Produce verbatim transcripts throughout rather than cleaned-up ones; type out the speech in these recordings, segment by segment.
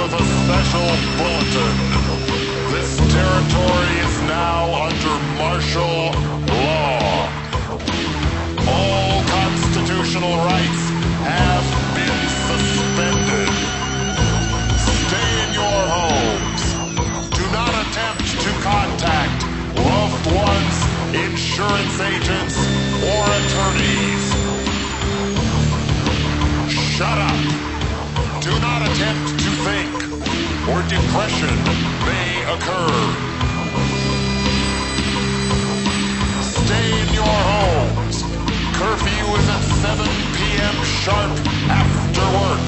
with a special bulletin. This territory is now under martial law. All constitutional rights have been suspended. Stay in your homes. Do not attempt to contact loved ones, insurance agents, or attorneys. Shut up. Do not attempt to think, or depression may occur. Stay in your homes. Curfew is at seven p m sharp after work.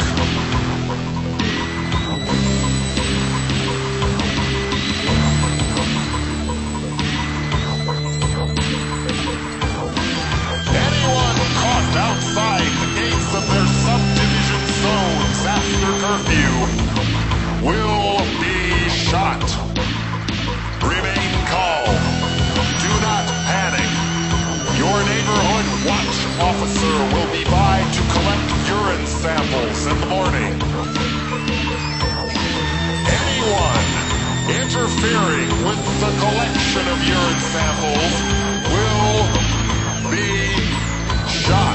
Anyone caught outside the gates of their subdivision zones after curfew will be shot. Remain calm. Do not panic. Your neighborhood watch officer will be by to collect urine samples in the morning. Anyone interfering with the collection of urine samples will be shot.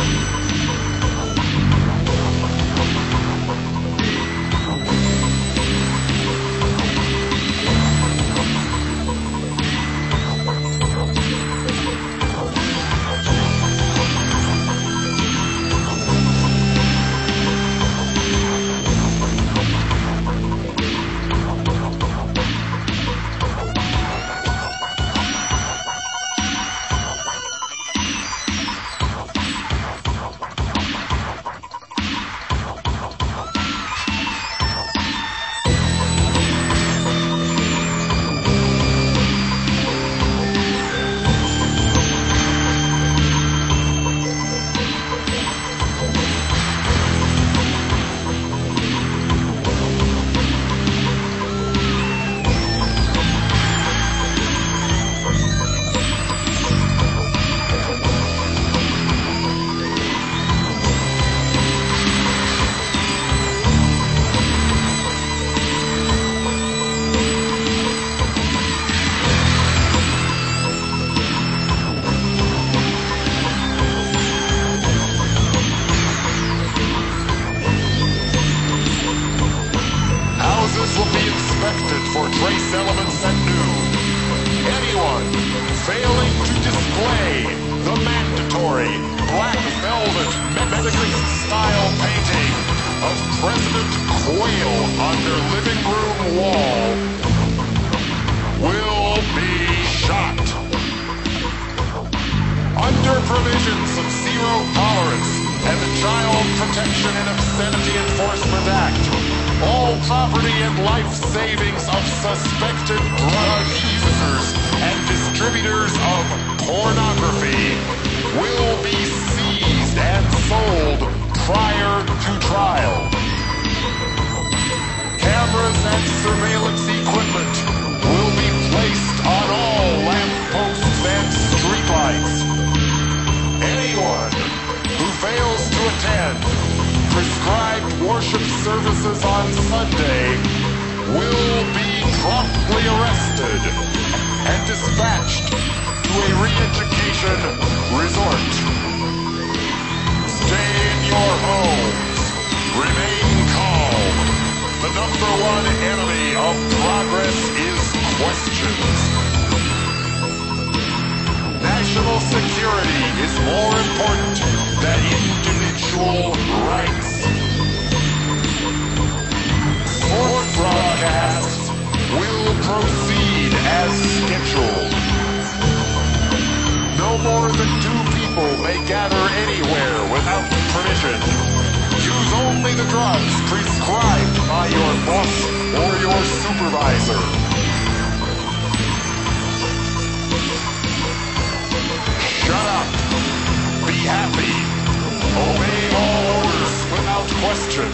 Will be inspected for trace elements at noon. Anyone failing to display the mandatory black velvet Mexican-style painting of President Quayle on their living room wall will be shot. Under provisions of zero tolerance and the Child Protection and Obscenity Enforcement Act, all property and life savings of suspected drug users and distributors of pornography will be seized and sold prior to trial. Cameras and surveillance equipment will be placed on all lampposts and streetlights. Anyone who fails to attend prescribed worship services on Sunday will be promptly arrested and dispatched to a re-education resort. Stay in your homes. Remain calm. The number one enemy of progress is questions. National security is more important than individual rights. Sport broadcasts will proceed as scheduled. No more than two people may gather anywhere without permission. Use only the drugs prescribed by your boss or your supervisor. Shut up. Be happy. Obey all orders without question.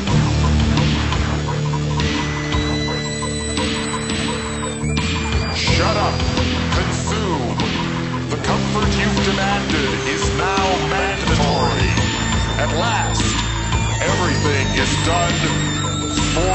Shut up. Consume. The comfort you've demanded is now mandatory. At last, everything is done for